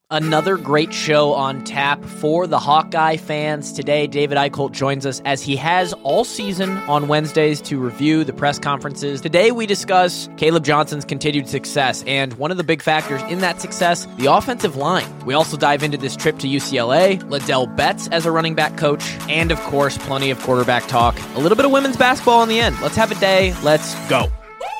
Another great show on tap for the Hawkeye fans. Today, David Eichholt joins us as he has all season on Wednesdays to review the press conferences. Today, we discuss Caleb Johnson's continued success, and one of the big factors in that success, the offensive line. We also dive into this trip to UCLA, Ladell Betts as a running back coach, and of course, plenty of quarterback talk. A little bit of women's basketball in the end. Let's have a day. Let's go.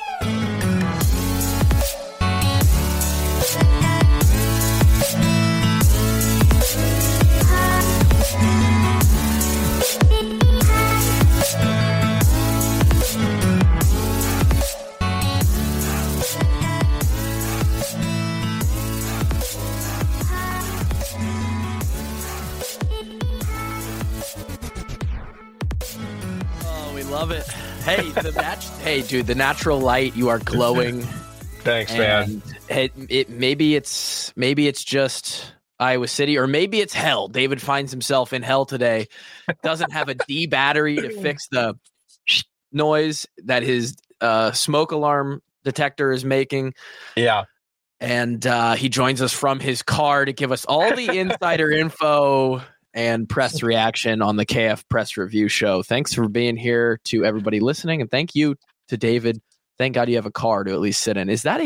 Love it. Hey, the natural light. You are glowing. Thanks, man. Maybe it's just Iowa City, or maybe it's hell. David finds himself in hell today. Doesn't have a D battery to fix the noise that his smoke alarm detector is making. Yeah. And he joins us from his car to give us all the insider info and press reaction on the KF Press Review Show. Thanks for being here to everybody listening, and thank you to David. Thank God you have a car to at least sit in. Is that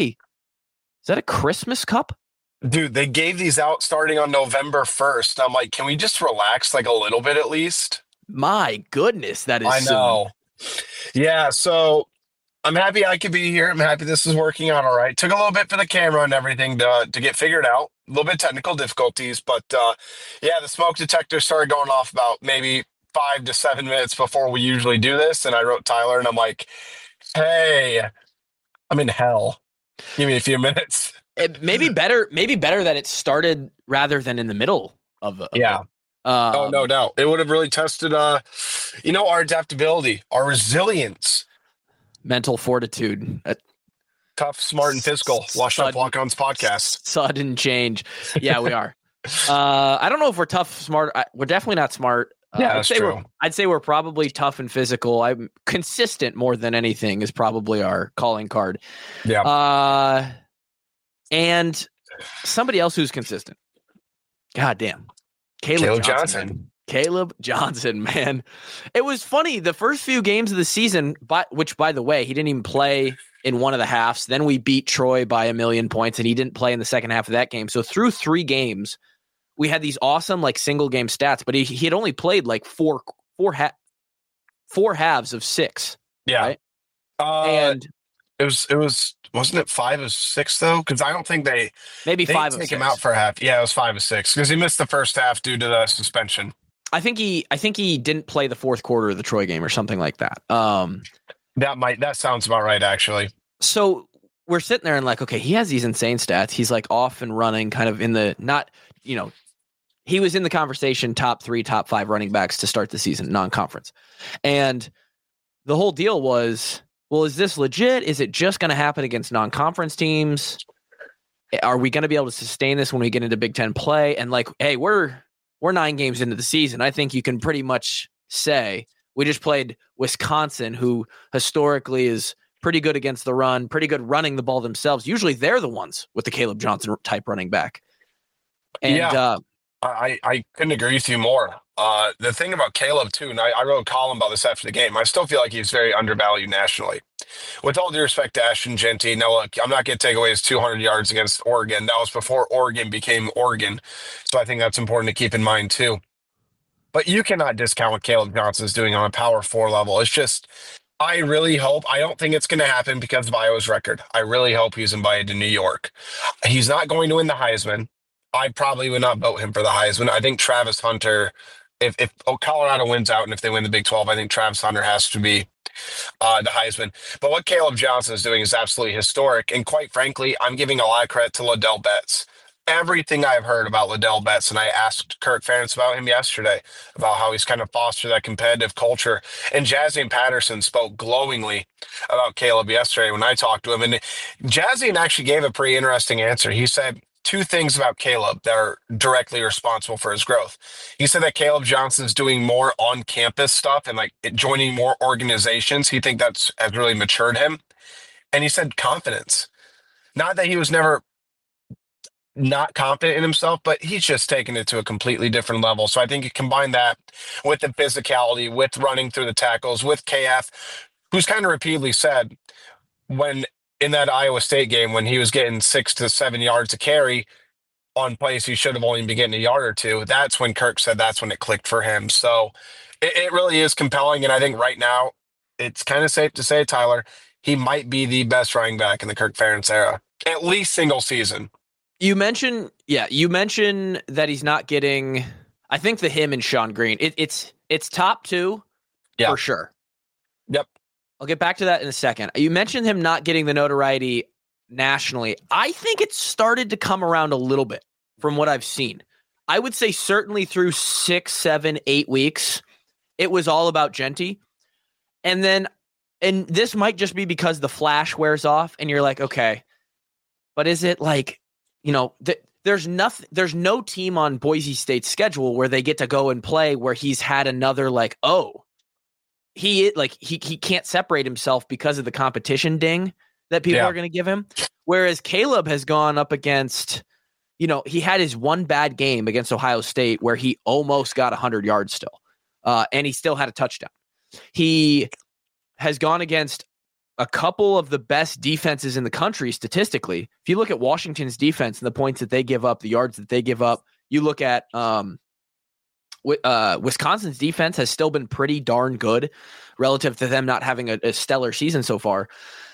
a Christmas cup? Dude, they gave these out starting on November 1st. I'm like, can we just relax like a little bit at least? My goodness, that is I know. Yeah, so I'm happy I could be here. I'm happy this is working out all right. Took a little bit for the camera and everything to get figured out. A little bit of technical difficulties, but yeah, the smoke detector started going off about maybe 5 to 7 minutes before we usually do this. And I wrote Tyler and I'm like, hey, I'm in hell. Give me a few minutes. It maybe better that it started rather than in the middle of the oh, no doubt. It would have really tested our adaptability, our resilience. Mental fortitude. Tough, smart, and physical. Washed Up Walk-Ons podcast. Sudden change. Yeah, we are. I don't know if we're tough, smart. We're definitely not smart. Yeah, that's true. I'd say we're probably tough and physical. I'm consistent more than anything is probably our calling card. Yeah. And somebody else who's consistent. God damn. Caleb Johnson. Caleb Johnson, man. It was funny. The first few games of the season, which, by the way, he didn't even play in one of the halves. Then we beat Troy by 1,000,000 points, and he didn't play in the second half of that game. So through 3 games, we had these awesome single game stats, but he had only played four halves of 6. Yeah. Right? And it was wasn't it 5 of 6 though? Because I don't think they 5 of 6. Take him out for a half. Yeah, it was 5 of 6 because he missed the first half due to the suspension. I think he didn't play the fourth quarter of the Troy game or something like that. That sounds about right, actually. So we're sitting there and okay, he has these insane stats. He's off and running, kind of in the he was in the conversation top 3, top 5 running backs to start the season, non-conference. And the whole deal was, well, is this legit? Is it just going to happen against non-conference teams? Are we going to be able to sustain this when we get into Big Ten play? And hey, we're 9 games into the season. I think you can pretty much say we just played Wisconsin, who historically is pretty good against the run, pretty good running the ball themselves. Usually they're the ones with the Caleb Johnson type running back. And yeah, I couldn't agree with you more. The thing about Caleb too, and I wrote a column about this after the game, I still feel like he's very undervalued nationally. With all due respect to Ashton Jeanty, now look, I'm not going to take away his 200 yards against Oregon. That was before Oregon became Oregon. So I think that's important to keep in mind too. But you cannot discount what Caleb Johnson's doing on a Power 4 level. It's just, I really hope, I don't think it's going to happen because of Iowa's record. I really hope he's invited to New York. He's not going to win the Heisman. I probably would not vote him for the Heisman. I think Travis Hunter, if Colorado wins out and if they win the Big 12, I think Travis Hunter has to be the Heisman. But what Caleb Johnson is doing is absolutely historic. And quite frankly, I'm giving a lot of credit to Ladell Betts. Everything I've heard about Ladell Betts, and I asked Kirk Ferentz about him yesterday, about how he's kind of fostered that competitive culture. And Jazzy Patterson spoke glowingly about Caleb yesterday when I talked to him. And Jazzy actually gave a pretty interesting answer. He said 2 things about Caleb that are directly responsible for his growth. He said that Caleb Johnson's doing more on-campus stuff and joining more organizations. He think has really matured him. And he said confidence. Not that he was never not confident in himself, but he's just taken it to a completely different level. So I think you combine that with the physicality, with running through the tackles, with KF, who's kind of repeatedly said when in that Iowa State game, when he was getting 6 to 7 yards to carry on plays he should have only been getting a yard or two, that's when Kirk said that's when it clicked for him. So it really is compelling. And I think right now it's kind of safe to say, Tyler, he might be the best running back in the Kirk Ferentz era, at least single season. You mentioned that he's not getting, I think him and Sean Green, it's top two for sure. Yep. I'll get back to that in a second. You mentioned him not getting the notoriety nationally. I think it started to come around a little bit from what I've seen. I would say certainly through 6, 7, 8 weeks, it was all about Jeanty. And this might just be because the flash wears off and you're like, okay, but is it like, there's no team on Boise State's schedule where they get to go and play where he's had another he can't separate himself because of the competition ding that people are going to give him. Whereas Caleb has gone up against, he had his one bad game against Ohio State where he almost got 100 yards still. And he still had a touchdown. He has gone against a couple of the best defenses in the country statistically. If you look at Washington's defense and the points that they give up, the yards that they give up, you look at Wisconsin's defense has still been pretty darn good relative to them not having a stellar season so far.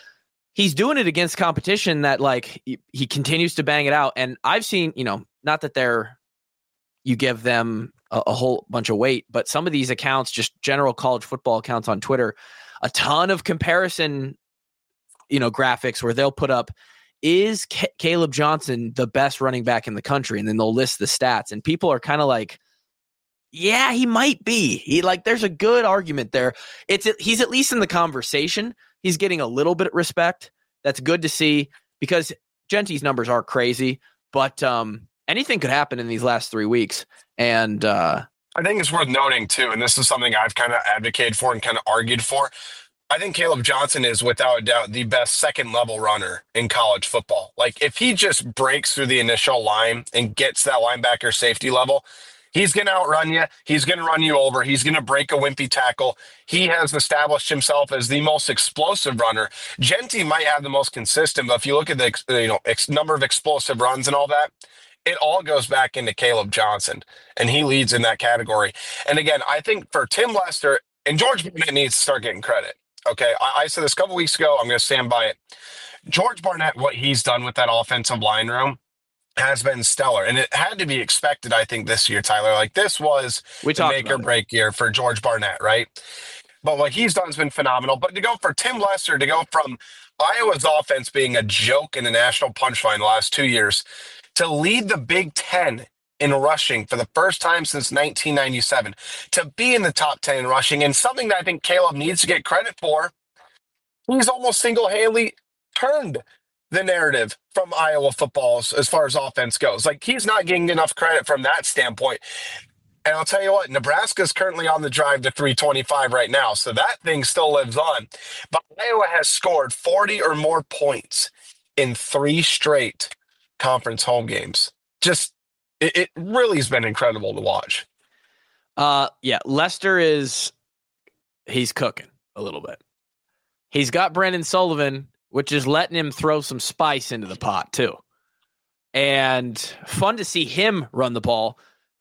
He's doing it against competition that he continues to bang it out. And I've seen, not that you give them a whole bunch of weight, but some of these accounts, just general college football accounts on Twitter, a ton of comparison, graphics where they'll put up, is Caleb Johnson the best running back in the country? And then they'll list the stats and people are kind of like, yeah, he might be. There's a good argument there. He's at least in the conversation. He's getting a little bit of respect. That's good to see because Jeanty's numbers are crazy, but anything could happen in these last 3 weeks. And I think it's worth noting too, and this is something I've kind of advocated for and kind of argued for. I think Caleb Johnson is without a doubt the best second level runner in college football. If he just breaks through the initial line and gets that linebacker safety level, he's going to outrun you. He's going to run you over. He's going to break a wimpy tackle. He has established himself as the most explosive runner. Jeanty might have the most consistent, but if you look at the number of explosive runs and all that, it all goes back into Caleb Johnson, and he leads in that category. And again, I think for Tim Lester, and George Barnett needs to start getting credit. Okay, I said this a couple weeks ago. I'm going to stand by it. George Barnett, what he's done with that offensive line room has been stellar, and it had to be expected, I think, this year, Tyler. This was the make or break year for George Barnett, right? But what he's done has been phenomenal. But to go for Tim Lester, to go from Iowa's offense being a joke in the national punchline the last 2 years to lead the Big Ten in rushing for the first time since 1997, to be in the top 10 in rushing, and something that I think Caleb needs to get credit for, he's almost single-handedly turned the narrative from Iowa football as far as offense goes. He's not getting enough credit from that standpoint. And I'll tell you what, Nebraska's currently on the drive to 325 right now, so that thing still lives on. But Iowa has scored 40 or more points in 3 straight conference home games. It really has been incredible to watch. Lester he's cooking a little bit. He's got Brandon Sullivan, which is letting him throw some spice into the pot too. And fun to see him run the ball.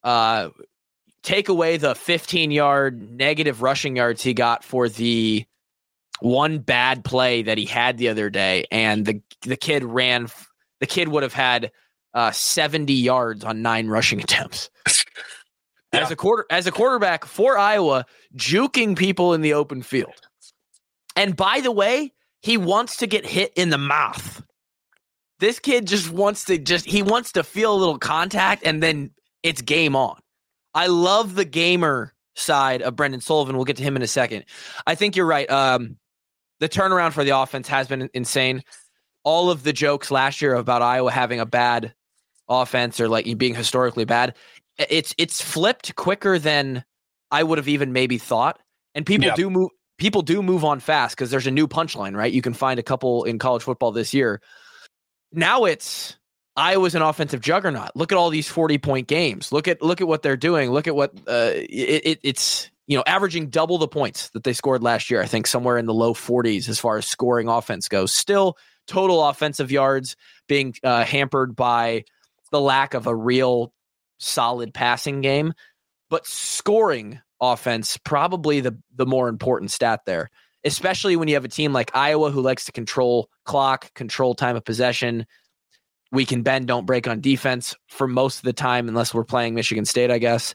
Take away the 15-yard negative rushing yards he got for the one bad play that he had the other day, and the kid would have had 70 yards on 9 rushing attempts. Yeah. As a quarterback for Iowa, juking people in the open field. And by the way, he wants to get hit in the mouth. This kid wants to feel a little contact, and then it's game on. I love the gamer side of Brendan Sullivan. We'll get to him in a second. I think you're right. The turnaround for the offense has been insane. All of the jokes last year about Iowa having a bad offense or being historically bad, it's flipped quicker than I would have even maybe thought. And people do move on fast because there's a new punchline, right? You can find a couple in college football this year. Now it's Iowa's an offensive juggernaut. Look at all these 40-point games. Look at what they're doing. Look at what it's averaging double the points that they scored last year. I think somewhere in the low 40s as far as scoring offense goes. Still, total offensive yards being hampered by the lack of a real solid passing game, but scoring offense probably the more important stat there, especially when you have a team like Iowa who likes to control clock, control time of possession. We can bend, don't break on defense for most of the time, unless we're playing Michigan State, I guess.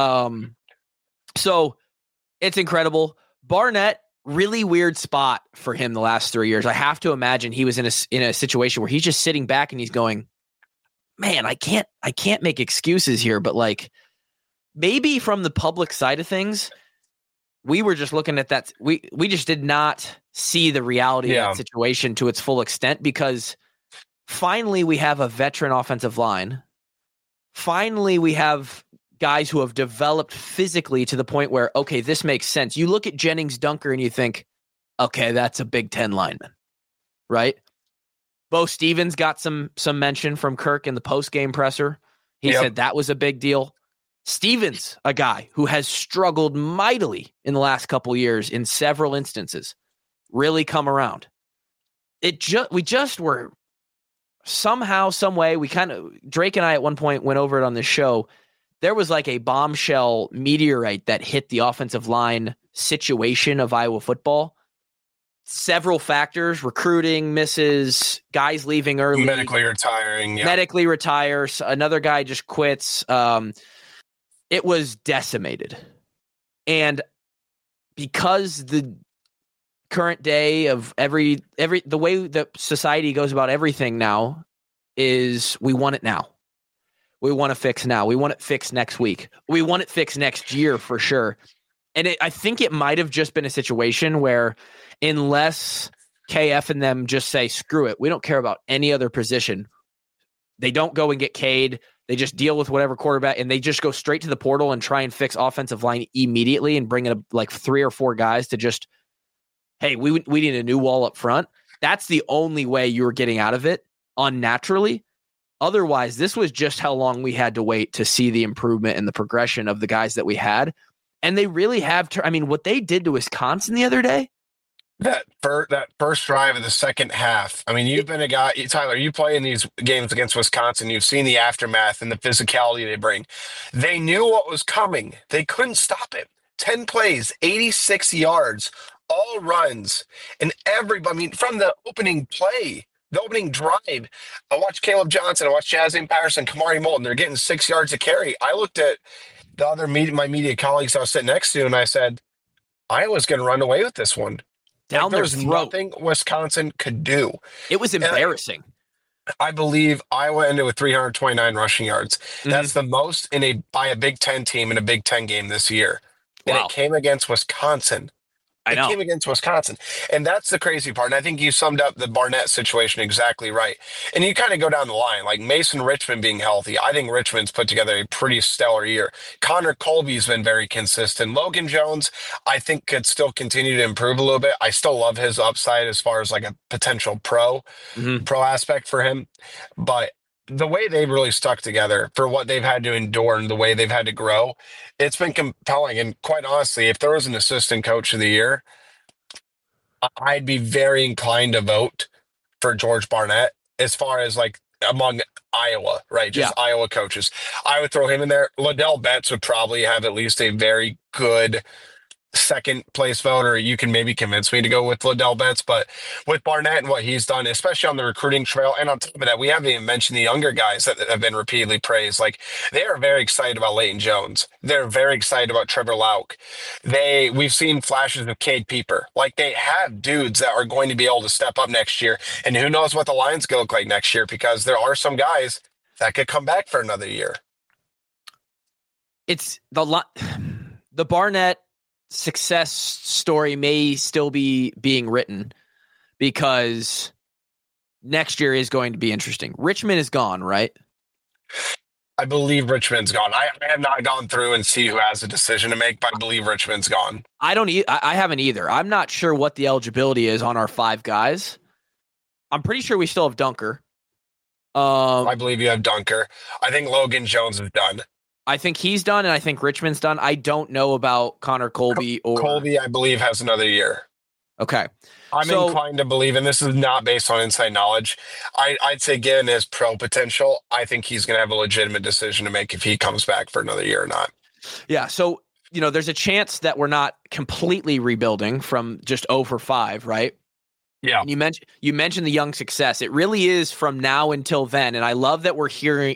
So it's incredible. Barnett, really weird spot for him the last 3 years. I have to imagine he was in a situation where he's just sitting back and he's going, man, I can't make excuses here, but like maybe from the public side of things, we were just looking at that. We just did not see the reality of that situation to its full extent, because finally we have a veteran offensive line. Finally, we have guys who have developed physically to the point where, okay, this makes sense. You look at Jennings Dunker and you think, okay, that's a Big Ten lineman, right? Bo Stevens got some mention from Kirk in the post-game presser. He said that was a big deal. Stevens, a guy who has struggled mightily in the last couple of years in several instances, really come around. We just were somehow, some way, Drake and I at one point went over it on this show. There was like a bombshell meteorite that hit the offensive line situation of Iowa football. Several factors: recruiting misses, guys leaving early, medically retiring, medically retires, another guy just quits. It was decimated. And because the current day of the way that society goes about everything now is we want it now. We want to fix now. We want it fixed next week. We want it fixed next year for sure. And I think it might have just been a situation where, unless KF and them just say, screw it, we don't care about any other position, they don't go and get Cade. They just deal with whatever quarterback, and they just go straight to the portal and try and fix offensive line immediately and bring in like 3 or 4 guys to just, hey, we need a new wall up front. That's the only way you were getting out of it unnaturally. Otherwise, this was just how long we had to wait to see the improvement and the progression of the guys that we had. And they really have what they did to Wisconsin the other day. That first drive of the second half. I mean, you've been a guy, Tyler, you play in these games against Wisconsin. You've seen the aftermath and the physicality they bring. They knew what was coming. They couldn't stop it. 10 plays, 86 yards, all runs. And from the opening play, the opening drive, I watched Caleb Johnson, I watched Jazzy Patterson, Kamari Moulton. They're getting 6 yards a carry. I looked at the other my media colleagues I was sitting next to, and I said, Iowa's going to run away with this one. Down there was nothing Wisconsin could do. It was embarrassing. I believe Iowa ended with 329 rushing yards. Mm-hmm. That's the most by a Big Ten team in a Big Ten game this year. And it came against Wisconsin. Came against Wisconsin. And that's the crazy part. And I think you summed up the Barnett situation exactly right. And you kind of go down the line, like Mason Richmond being healthy. I think Richmond's put together a pretty stellar year. Connor Colby's been very consistent. Logan Jones, I think, could still continue to improve a little bit. I still love his upside as far as like a potential pro aspect for him. But the way they've really stuck together for what they've had to endure and the way they've had to grow, it's been compelling. And quite honestly, if there was an assistant coach of the year, I'd be very inclined to vote for George Barnett as far as like among Iowa, right? Just Iowa coaches. I would throw him in there. Liddell Betts would probably have at least a very good second place vote, or you can maybe convince me to go with Liddell Betts. But with Barnett and what he's done, especially on the recruiting trail, and on top of that, we haven't even mentioned the younger guys that have been repeatedly praised. Like, they are very excited about Leighton Jones. They're very excited about Trevor Lauk. We've seen flashes of Cade Peeper. Like, they have dudes that are going to be able to step up next year. And who knows what the Lions going to look like next year, because there are some guys that could come back for another year. It's the Barnett success story may still be being written, because next year is going to be interesting. Richmond is gone, right? I believe Richmond's gone. I have not gone through and see who has a decision to make, but I believe Richmond's gone. I haven't either. I'm not sure what the eligibility is on our 5 guys. I'm pretty sure we still have Dunker. I believe you have Dunker. I think Logan Jones is done. I think he's done, and I think Richmond's done. I don't know about Connor Colby or Colby, I believe, has another year. Okay. I'm inclined to believe, and this is not based on inside knowledge. I'd say, given his pro potential, I think he's going to have a legitimate decision to make if he comes back for another year or not. Yeah. So, there's a chance that we're not completely rebuilding from just 0 for 5, right? Yeah. And you mentioned the young success. It really is from now until then. And I love that we're hearing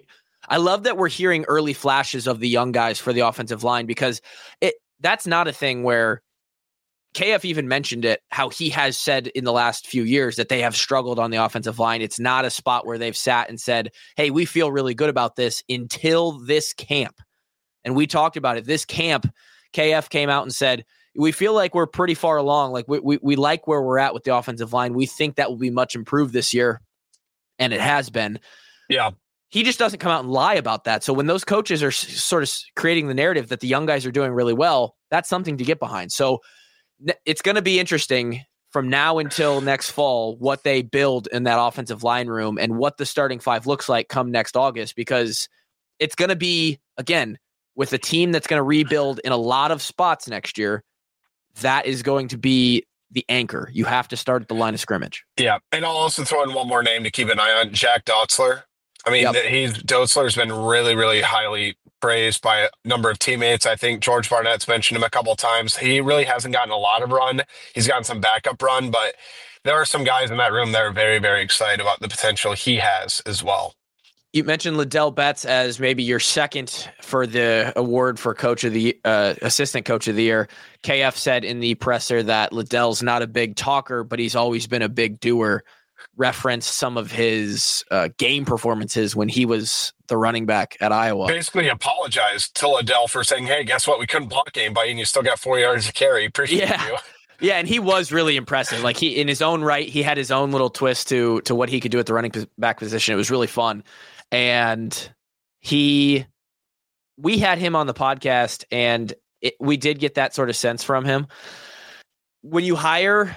early flashes of the young guys for the offensive line, because that's not a thing where KF even mentioned it, how he has said in the last few years that they have struggled on the offensive line. It's not a spot where they've sat and said, hey, we feel really good about this until this camp. And we talked about it. This camp, KF came out and said, we feel like we're pretty far along. Like we like where we're at with the offensive line. We think that will be much improved this year. And it has been. Yeah. He just doesn't come out and lie about that. So when those coaches are sort of creating the narrative that the young guys are doing really well, that's something to get behind. So it's going to be interesting from now until next fall what they build in that offensive line room and what the starting five looks like come next August, because it's going to be, again, with a team that's going to rebuild in a lot of spots next year, that is going to be the anchor. You have to start at the line of scrimmage. Yeah. And I'll also throw in one more name to keep an eye on, Jack Dotzler. I mean, Dotzler's been really, really highly praised by a number of teammates. I think George Barnett's mentioned him a couple of times. He really hasn't gotten a lot of run. He's gotten some backup run, but there are some guys in that room that are very, very excited about the potential he has as well. You mentioned Liddell Betts as maybe your second for the award for coach of the assistant coach of the year. KF said in the presser that Liddell's not a big talker, but he's always been a big doer. Referenced some of his game performances when he was the running back at Iowa. Basically apologized to Liddell for saying, hey, guess what? We couldn't block anybody and you still got 4 yards to carry. Appreciate you. Yeah, and he was really impressive. Like he, in his own right, he had his own little twist to what he could do at the running back position. It was really fun. And we had him on the podcast, and we did get that sort of sense from him. When you hire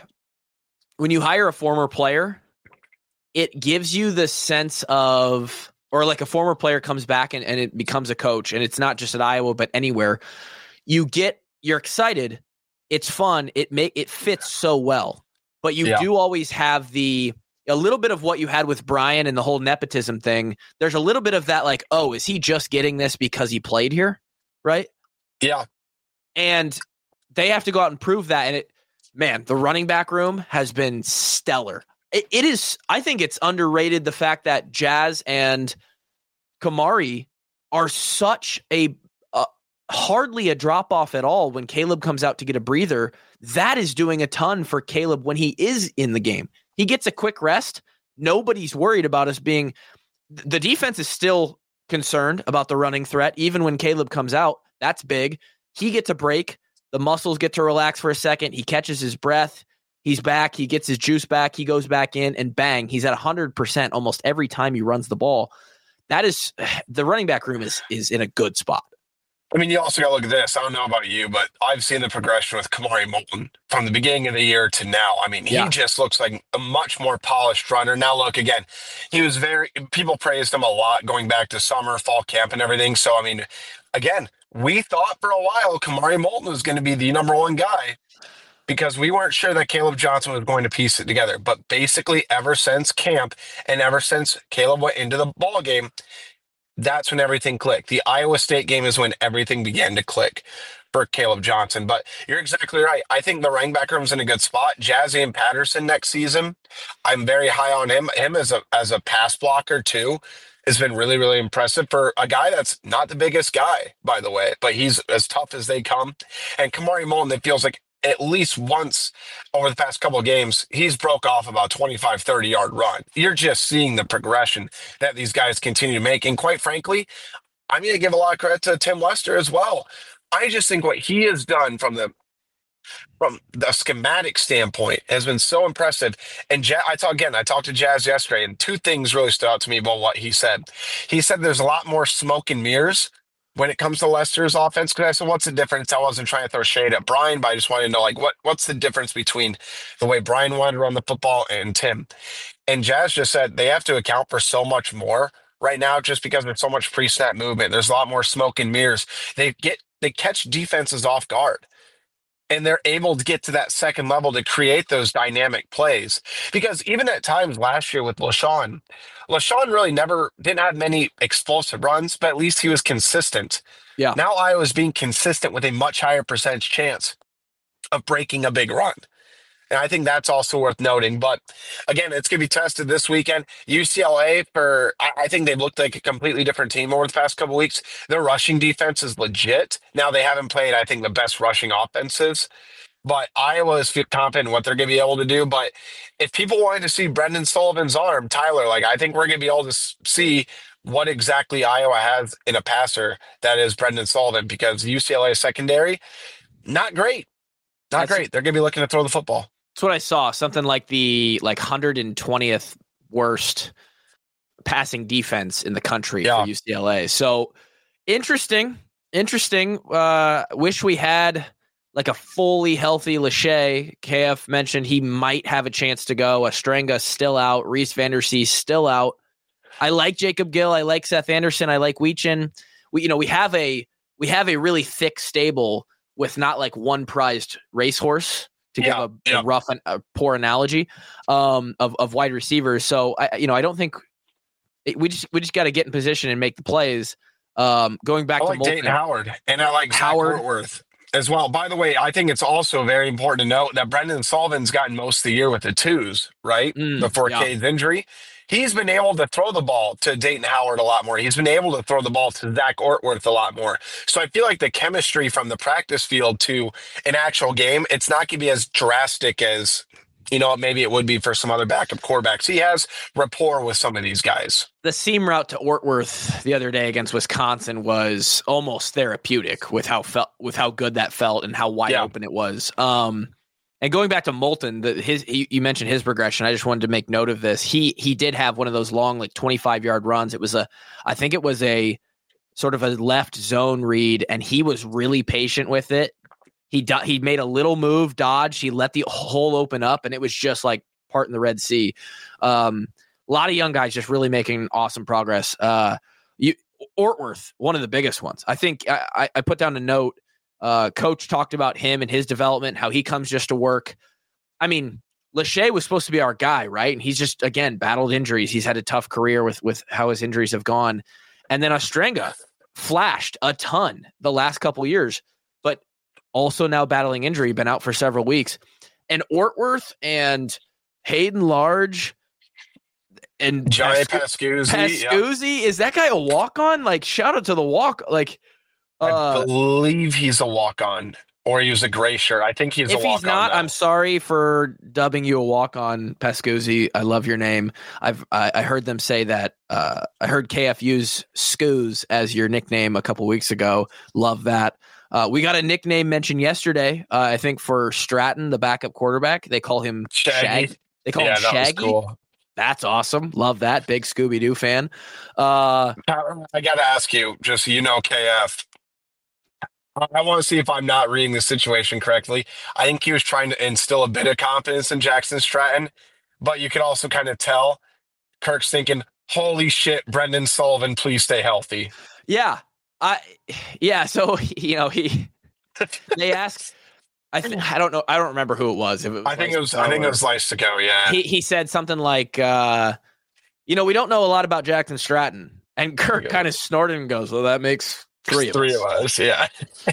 a former player, it gives you the sense of, or like a former player comes back and it becomes a coach, and it's not just at Iowa, but anywhere. You're excited. It's fun. It fits so well, but you do always have a little bit of what you had with Brian and the whole nepotism thing. There's a little bit of that, like, oh, is he just getting this because he played here? Right. Yeah. And they have to go out and prove that. And the running back room has been stellar. It is, I think it's underrated, the fact that Jazz and Kamari are such a hardly a drop off at all when Caleb comes out to get a breather. That is doing a ton for Caleb when he is in the game. He gets a quick rest. Nobody's worried about us being – the defense is still concerned about the running threat. Even when Caleb comes out, that's big. He gets a break. The muscles get to relax for a second. He catches his breath. He's back. He gets his juice back. He goes back in, and bang, he's at 100% almost every time he runs the ball. That is – the running back room is in a good spot. I mean, you also got to look at this. I don't know about you, but I've seen the progression with Kamari Moulton from the beginning of the year to now. I mean, he just looks like a much more polished runner. Now, look, again, people praised him a lot going back to summer, fall camp and everything. So, I mean, again, we thought for a while Kamari Moulton was going to be the number one guy because we weren't sure that Caleb Johnson was going to piece it together. But basically, ever since camp and ever since Caleb went into the ball game, that's when everything clicked. The Iowa State game is when everything began to click for Caleb Johnson. But you're exactly right. I think the running back room's in a good spot. Jazian Patterson next season, I'm very high on him. Him as a pass blocker too has been really, really impressive for a guy that's not the biggest guy, by the way, but he's as tough as they come. And Kamari Moulton, it feels like at least once over the past couple of games, he's broke off about 25, 30-yard run. You're just seeing the progression that these guys continue to make. And quite frankly, I'm going to give a lot of credit to Tim Lester as well. I just think what he has done from the schematic standpoint has been so impressive. And I talked to Jazz yesterday, and two things really stood out to me about what he said. He said there's a lot more smoke and mirrors when it comes to Leicester's offense? Because I said, what's the difference? I wasn't trying to throw shade at Brian, but I just wanted to know, like, what's the difference between the way Brian wanted to run the football and Tim? And Jazz just said they have to account for so much more right now just because there's so much pre-snap movement. There's a lot more smoke and mirrors. They catch defenses off guard. And they're able to get to that second level to create those dynamic plays. Because even at times last year with LaShawn really never didn't have many explosive runs, but at least he was consistent. Yeah. Now Iowa's being consistent with a much higher percentage chance of breaking a big run. And I think that's also worth noting. But again, it's going to be tested this weekend. UCLA, I think they've looked like a completely different team over the past couple of weeks. Their rushing defense is legit. Now, they haven't played, I think, the best rushing offenses. But Iowa is confident in what they're going to be able to do. But if people wanted to see Brendan Sullivan's arm, Tyler, like, I think we're going to be able to see what exactly Iowa has in a passer that is Brendan Sullivan, because UCLA secondary, not great. Not great. They're going to be looking to throw the football. That's what I saw. Something like the 120th worst passing defense in the country for UCLA. So interesting. Wish we had like a fully healthy Lachey. KF mentioned he might have a chance to go. Ostrenga still out. Reese Vandersea still out. I like Jacob Gill. I like Seth Anderson. I like Weechin. We have a really thick stable with not like one prized racehorse, to give a rough and poor analogy of wide receivers. So I don't think we just got to get in position and make the plays. Going back I to like Dayton Howard, and I like Howard Whitworth as well. By the way, I think it's also very important to note that Brendan Sullivan's gotten most of the year with the twos, right? Before Cade's injury. He's been able to throw the ball to Dayton Howard a lot more. He's been able to throw the ball to Zach Ortworth a lot more. So I feel like the chemistry from the practice field to an actual game, it's not going to be as drastic as, maybe it would be for some other backup quarterbacks. He has rapport with some of these guys. The seam route to Ortworth the other day against Wisconsin was almost therapeutic with how good that felt and how wide open it was. And going back to Moulton, you mentioned his progression. I just wanted to make note of this. He did have one of those long, 25-yard runs. I think it was a sort of a left zone read, and he was really patient with it. He made a little move, dodged. He let the hole open up, and it was just like part in the Red Sea. A lot of young guys just really making awesome progress. Ortworth, one of the biggest ones. I think I put down a note. Coach talked about him and his development, how he comes just to work. I mean, Lachey was supposed to be our guy, right? And he's just, again, battled injuries. He's had a tough career with how his injuries have gone. And then Ostrenga flashed a ton the last couple years, but also now battling injury, been out for several weeks. And Ortworth and Hayden Large and Johnny Pascuzzi. Is that guy a walk-on? Shout out to the walk. I believe he's a walk-on, or he was a gray shirt. I think he's a walk-on. If he's not, I'm sorry for dubbing you a walk-on, Pascuzzi. I love your name. I heard them say that. I heard KF use Scoos as your nickname a couple weeks ago. Love that. We got a nickname mentioned yesterday. I think for Stratton, the backup quarterback, they call him Shaggy. They call him Shaggy. That was cool. That's awesome. Love that. Big Scooby-Doo fan. I got to ask you, just KF. I want to see if I'm not reading the situation correctly. I think he was trying to instill a bit of confidence in Jackson Stratton, but you could also kind of tell Kirk's thinking, holy shit, Brendan Sullivan, please stay healthy. Yeah. So, they asked, I don't know. I don't remember who it was. I think it was Lystico. Yeah. He said something like, we don't know a lot about Jackson Stratton, and Kirk kind of snorted and goes, well, that makes three of us, yeah.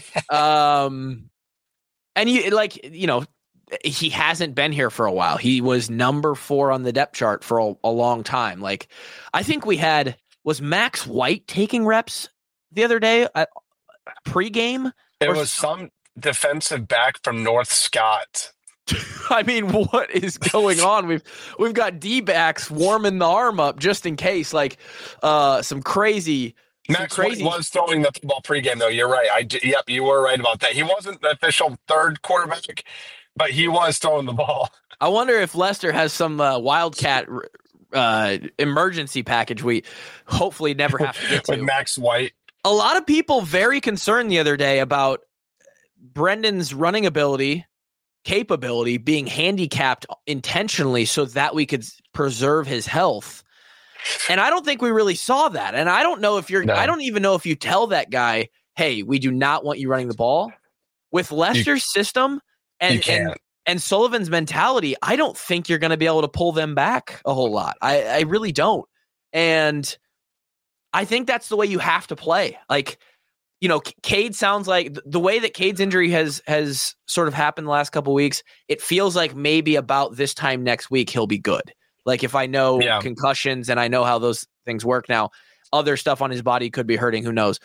And he hasn't been here for a while. He was number 4 on the depth chart for a long time. I think was Max White taking reps the other day pregame? It was some defensive back from North Scott. I mean, what is going on? We've got D-backs warming the arm up just in case, some crazy. Max was throwing the football pregame, though. You're right. Yep, you were right about that. He wasn't the official third quarterback, but he was throwing the ball. I wonder if Lester has some Wildcat emergency package we hopefully never have to get to. With Max White. A lot of people very concerned the other day about Brendan's running capability being handicapped intentionally so that we could preserve his health. And I don't think we really saw that. And I don't know if I don't even know if you tell that guy, hey, we do not want you running the ball. With Lester's system and Sullivan's mentality, I don't think you're going to be able to pull them back a whole lot. I really don't. And I think that's the way you have to play. Like, you know, Cade sounds like the way that Cade's injury has sort of happened the last couple of weeks. It feels like maybe about this time next week, he'll be good. Like if I know concussions and I know how those things work now, other stuff on his body could be hurting. Who knows?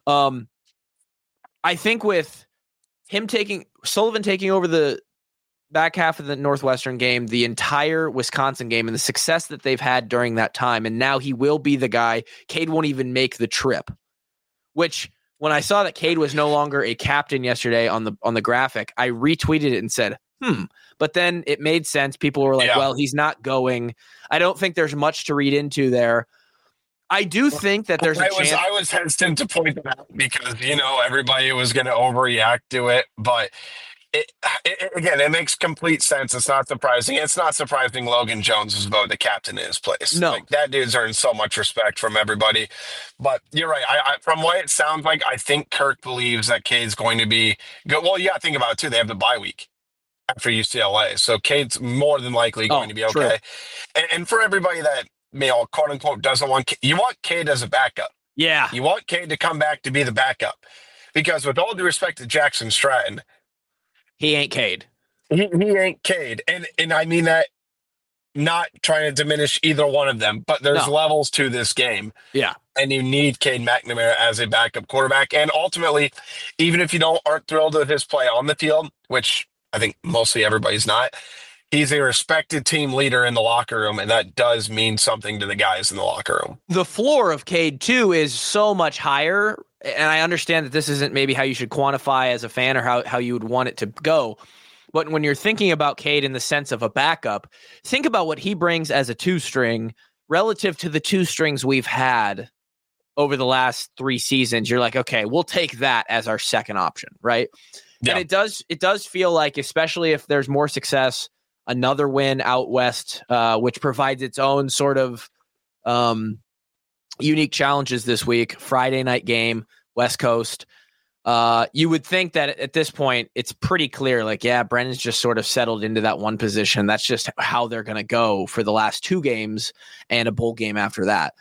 I think with him Sullivan taking over the back half of the Northwestern game, the entire Wisconsin game, and the success that they've had during that time. And now he will be the guy. Cade won't even make the trip, which when I saw that Cade was no longer a captain yesterday on the graphic, I retweeted it and said, but then it made sense. People were like, well, he's not going. I don't think there's much to read into there. I do think that there's a chance. I was hesitant to point that out because, you know, everybody was going to overreact to it, but it makes complete sense. It's not surprising. It's not surprising Logan Jones was voted the captain in his place. No. Like, that dude's earned so much respect from everybody. But you're right. I from what it sounds like, I think Kirk believes that Cade's going to be good. Well, yeah, think about it too. They have the bye week after UCLA. So Cade's more than likely going to be okay. And for everybody that, you know, quote unquote, doesn't want, you want Cade as a backup. Yeah. You want Cade to come back to be the backup. Because with all due respect to Jackson Stratton, he ain't Cade. He ain't Cade. And I mean that not trying to diminish either one of them, but there's levels to this game. Yeah. And you need Cade McNamara as a backup quarterback. And ultimately, even if you aren't thrilled with his play on the field, which I think mostly everybody's not, he's a respected team leader in the locker room, and that does mean something to the guys in the locker room. The floor of Cade, too, is so much higher, and I understand that this isn't maybe how you should quantify as a fan or how you would want it to go, but when you're thinking about Cade in the sense of a backup, think about what he brings as a two-string relative to the two strings we've had over the last 3 seasons. You're like, okay, we'll take that as our second option, right? Yeah. And it does feel like, especially if there's more success, another win out west, which provides its own sort of unique challenges this week. Friday night game, West Coast. You would think that at this point, it's pretty clear, like, yeah, Brendan's just sort of settled into that one position. That's just how they're going to go for the last 2 games and a bowl game after that.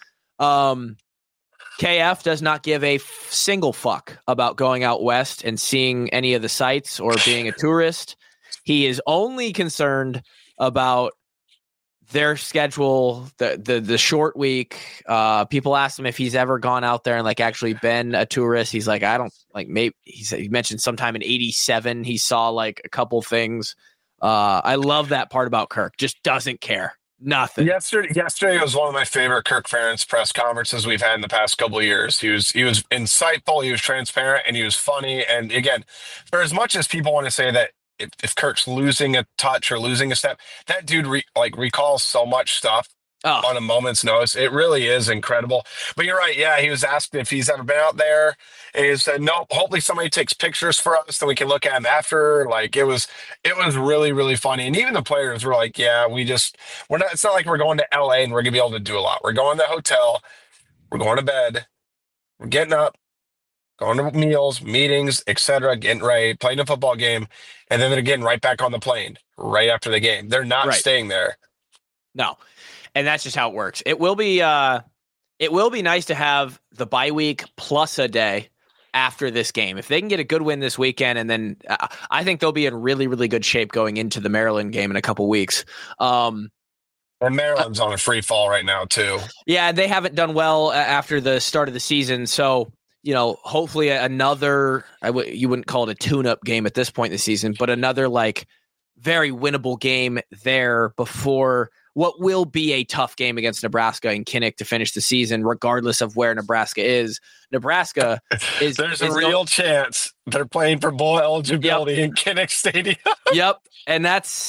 KF does not give a single fuck about going out west and seeing any of the sights or being a tourist. He is only concerned about their schedule, the short week. People asked him if he's ever gone out there and like actually been a tourist. He's like, I don't like. Maybe he mentioned sometime in '87 he saw like a couple things. I love that part about Kirk. Just doesn't care. Nothing. Yesterday was one of my favorite Kirk Ferentz press conferences we've had in the past couple of years. He was insightful, he was transparent, and he was funny. And again, for as much as people want to say that if Kirk's losing a touch or losing a step, that dude recalls so much stuff on a moment's notice. It really is incredible. But you're right. Yeah, he was asked if he's ever been out there, and he said no. Hopefully somebody takes pictures for us, then we can look at him after. Like it was really, really funny. And even the players were like, yeah, we're not. It's not like we're going to LA and we're gonna be able to do a lot. We're going to the hotel, we're going to bed, we're getting up, going to meals, meetings, etc., getting ready, playing a football game, and then they're getting right back on the plane right after the game. They're not staying there. No. And that's just how it works. It will be nice to have the bye week plus a day after this game. If they can get a good win this weekend, and then I think they'll be in really, really good shape going into the Maryland game in a couple weeks. And Maryland's on a free fall right now too. Yeah, they haven't done well after the start of the season. So, you know, hopefully another, you wouldn't call it a tune-up game at this point in the season, but another like very winnable game there before what will be a tough game against Nebraska and Kinnick to finish the season, regardless of where Nebraska is. Nebraska is there's a real chance they're playing for bowl eligibility in Kinnick Stadium. Yep, and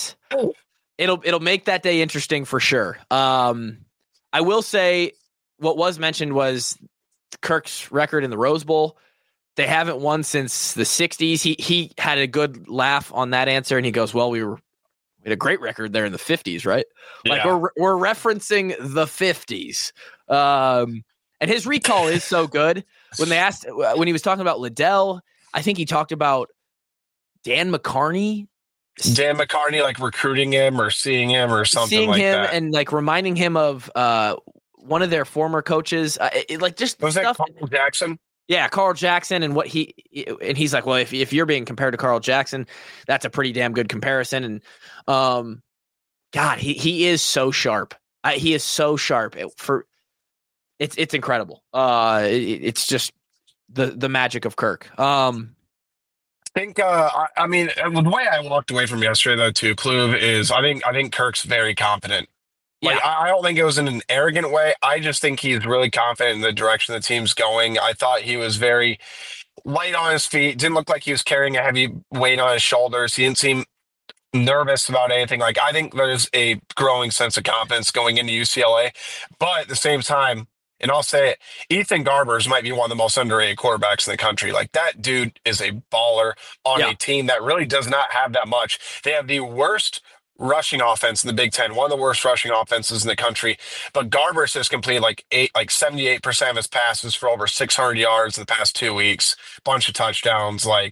it'll make that day interesting for sure. I will say what was mentioned was Kirk's record in the Rose Bowl. They haven't won since the 60s. He had a good laugh on that answer, and he goes, well, we had a great record there in the 50s, right? Like we're referencing the 50s. And his recall is so good. When he was talking about Liddell, I think he talked about Dan McCarney. Dan McCarney, like recruiting him or seeing him or something seeing like him that. And like reminding him of one of their former coaches. Like just was stuff. That Carl Jackson? Yeah, Carl Jackson, and he's like, well, if you're being compared to Carl Jackson, that's a pretty damn good comparison. And God, he is so sharp. He is so sharp. It's incredible. It's just the magic of Kirk. I think I mean the way I walked away from yesterday though too, Kluve, is I think Kirk's very confident. Like, yeah. I don't think it was in an arrogant way. I just think he's really confident in the direction the team's going. I thought he was very light on his feet. Didn't look like he was carrying a heavy weight on his shoulders. He didn't seem nervous about anything. Like, I think there's a growing sense of confidence going into UCLA. But at the same time, and I'll say it, Ethan Garbers might be one of the most underrated quarterbacks in the country. Like, that dude is a baller on a team that really does not have that much. They have the worst rushing offense in the Big Ten, one of the worst rushing offenses in the country. But Garbers has completed like 78% of his passes for over 600 yards in the past 2 weeks, bunch of touchdowns. Like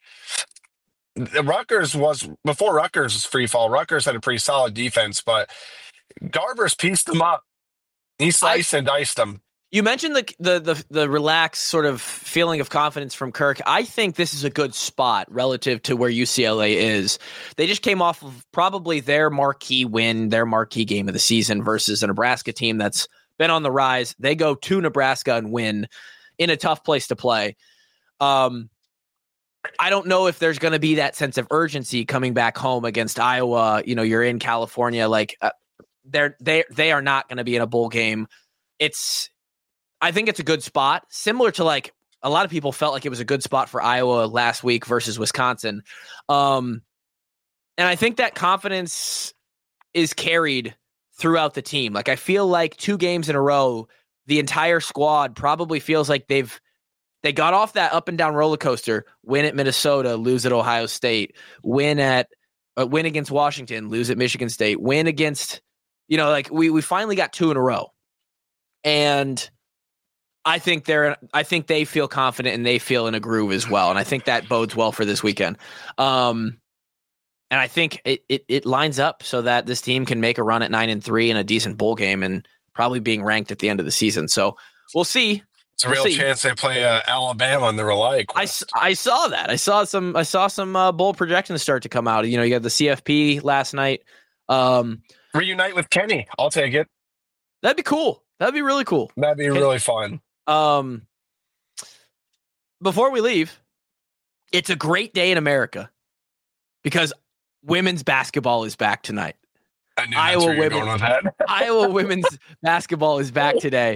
Rutgers was, before Rutgers was free fall, Rutgers had a pretty solid defense, but Garbers pieced them up. He sliced and diced them. You mentioned the relaxed sort of feeling of confidence from Kirk. I think this is a good spot relative to where UCLA is. They just came off of probably their marquee win, their marquee game of the season versus a Nebraska team that's been on the rise. They go to Nebraska and win in a tough place to play. I don't know if there's going to be that sense of urgency coming back home against Iowa. You know, you're in California. Like they are not going to be in a bowl game. I think it's a good spot, similar to like a lot of people felt like it was a good spot for Iowa last week versus Wisconsin. And I think that confidence is carried throughout the team. Like, I feel like 2 games in a row, the entire squad probably feels like they got off that up and down roller coaster, win at Minnesota, lose at Ohio State, win against Washington, lose at Michigan State, win against, like we finally got 2 in a row. And I think they feel confident and they feel in a groove as well. And I think that bodes well for this weekend. And I think it lines up so that this team can make a run at 9-3 in a decent bowl game and probably being ranked at the end of the season. So we'll see. It's a real chance they play Alabama in the Raleigh. I saw that. I saw some bowl projections start to come out. You got the CFP last night. Reunite with Kenny. I'll take it. That'd be cool. That'd be really cool. That'd be really fun. Before we leave, it's a great day in America because women's basketball is back tonight. I knew that's where you were going with that. Iowa women's basketball is back today.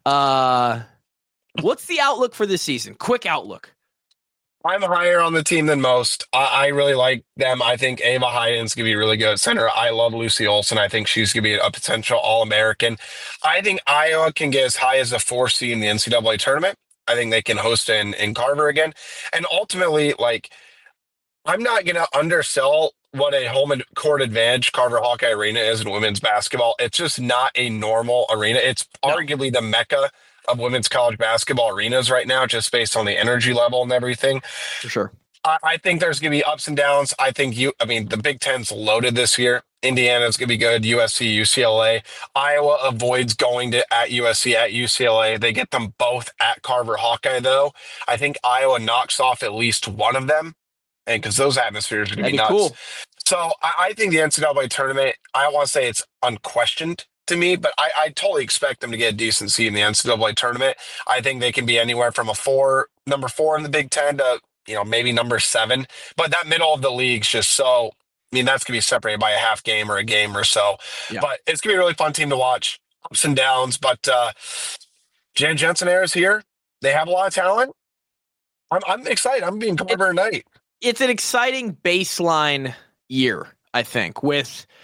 What's the outlook for this season? Quick outlook. I'm higher on the team than most. I really like them. I think Ava Hyden's going to be really good at center. I love Lucy Olson. I think she's going to be a potential All-American. I think Iowa can get as high as a 4 seed in the NCAA tournament. I think they can host in Carver again. And ultimately, like, I'm not going to undersell what a home court advantage Carver Hawkeye Arena is in women's basketball. It's just not a normal arena. It's arguably the mecca of women's college basketball arenas right now, just based on the energy level and everything. For sure. I think there's going to be ups and downs. I think the Big Ten's loaded this year. Indiana's going to be good. USC, UCLA. Iowa avoids going to at USC, at UCLA. They get them both at Carver Hawkeye, though. I think Iowa knocks off at least one of them, and because those atmospheres are going to be nuts. Cool. So I think the NCAA tournament, I don't want to say it's unquestioned to me, but I totally expect them to get a decent seed in the NCAA tournament. I think they can be anywhere from number 4 in the Big Ten to, maybe number 7. But that middle of the league's just so, that's going to be separated by a half game or a game or so. Yeah. But it's going to be a really fun team to watch, ups and downs. But Jan Jensen is here. They have a lot of talent. I'm excited. I'm being Carver tonight. It's an exciting baseline year, I think, with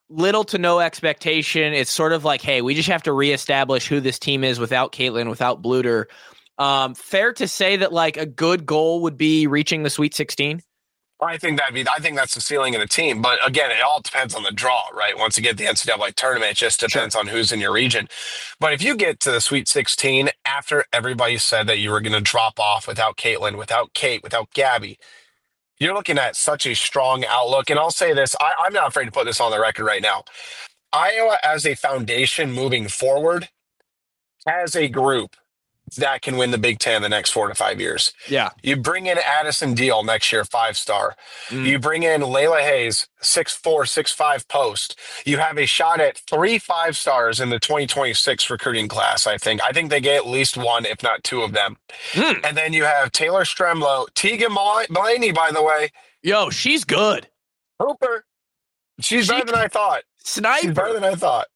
little to no expectation. It's sort of like, hey, we just have to reestablish who this team is without Caitlin, without Bluter. Fair to say that like a good goal would be reaching the Sweet 16? I think that's the ceiling of the team. But again, it all depends on the draw, right? Once you get the NCAA tournament, it just depends on who's in your region. But if you get to the Sweet 16 after everybody said that you were going to drop off without Caitlin, without Kate, without Gabby, you're looking at such a strong outlook. And I'll say this, I'm not afraid to put this on the record right now. Iowa as a foundation moving forward as a group that can win the Big Ten the next 4 to 5 years. Yeah. You bring in Addison Deal next year, 5-star. You bring in Layla Hayes, 6'4", 6'5" post. You have a shot at 3 5-stars in the 2026 recruiting class, I think. I think they get at least one, if not two of them. And then you have Taylor Stremlo, Tegan Mulaney, by the way. Yo, she's good. Hooper. She's better than I thought. Sniper. She's better than I thought.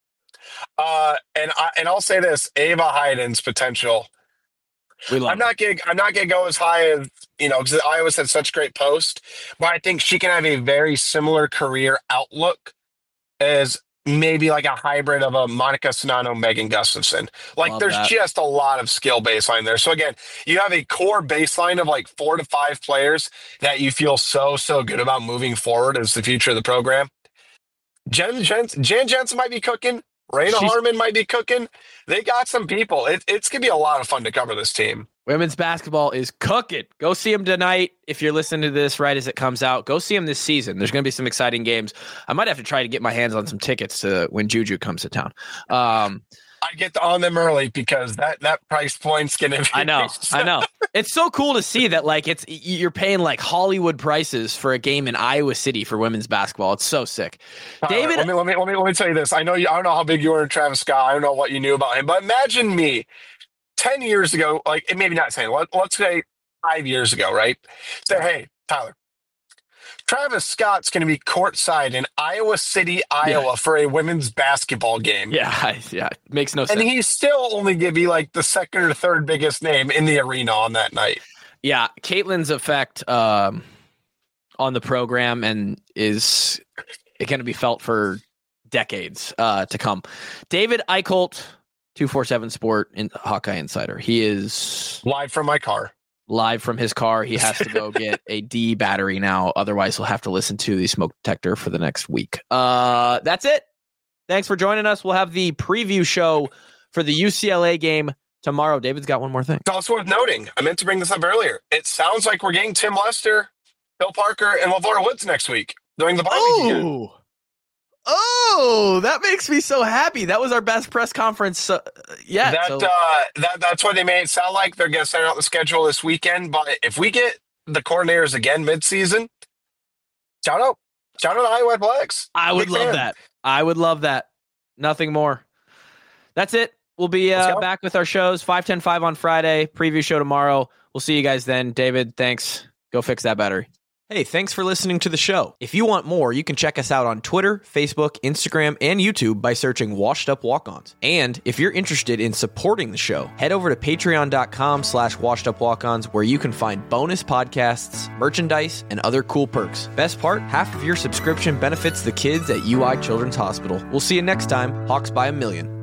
And I'll say this, Ava Hayden's potential. I'm not gonna go as high as, because Iowa's had such great post, but I think she can have a very similar career outlook as maybe like a hybrid of a Monica Sonano, Megan Gustafson. Like there's just a lot of skill baseline there. So again, you have a core baseline of like 4 to 5 players that you feel so good about moving forward as the future of the program. Jan Jensen might be cooking. Raina Harmon might be cooking. They got some people. It's going to be a lot of fun to cover this team. Women's basketball is cooking. Go see them tonight. If you're listening to this right as it comes out, go see them this season. There's going to be some exciting games. I might have to try to get my hands on some tickets to when Juju comes to town. I get on them early because that price point's going to be. I know. It's so cool to see that like you're paying like Hollywood prices for a game in Iowa City for women's basketball. It's so sick. David, let me tell you this. I don't know how big you were in Travis Scott. I don't know what you knew about him, but imagine me 10 years ago, like maybe not 10. Let's say 5 years ago, right? Say, hey, Tyler, Travis Scott's going to be courtside in Iowa City, Iowa for a women's basketball game. Yeah, makes no sense. And he's still only going to be like the second or third biggest name in the arena on that night. Yeah, Caitlin's effect on the program and is going to be felt for decades to come. David Eichholt, 247 Sport in Hawkeye Insider. He is live from my car. Live from his car. He has to go get a D battery now. Otherwise, he'll have to listen to the smoke detector for the next week. That's it. Thanks for joining us. We'll have the preview show for the UCLA game tomorrow. David's got one more thing. It's also worth noting. I meant to bring this up earlier. It sounds like we're getting Tim Lester, Bill Parker, and LeVar Woods next week during the barbecue. Oh, that makes me so happy. That was our best press conference yet. That's what they made it sound like. They're going to send out the schedule this weekend. But if we get the coordinators again midseason, shout out to Iowa Athletics. I would love that. I would love that. Nothing more. That's it. We'll be back with our shows 5-10-5 on Friday. Preview show tomorrow. We'll see you guys then. David, thanks. Go fix that battery. Hey, thanks for listening to the show. If you want more, you can check us out on Twitter, Facebook, Instagram, and YouTube by searching Washed Up Walk-Ons. And if you're interested in supporting the show, head over to patreon.com/washedupwalk-ons where you can find bonus podcasts, merchandise, and other cool perks. Best part, half of your subscription benefits the kids at UI Children's Hospital. We'll see you next time. Hawks by a million.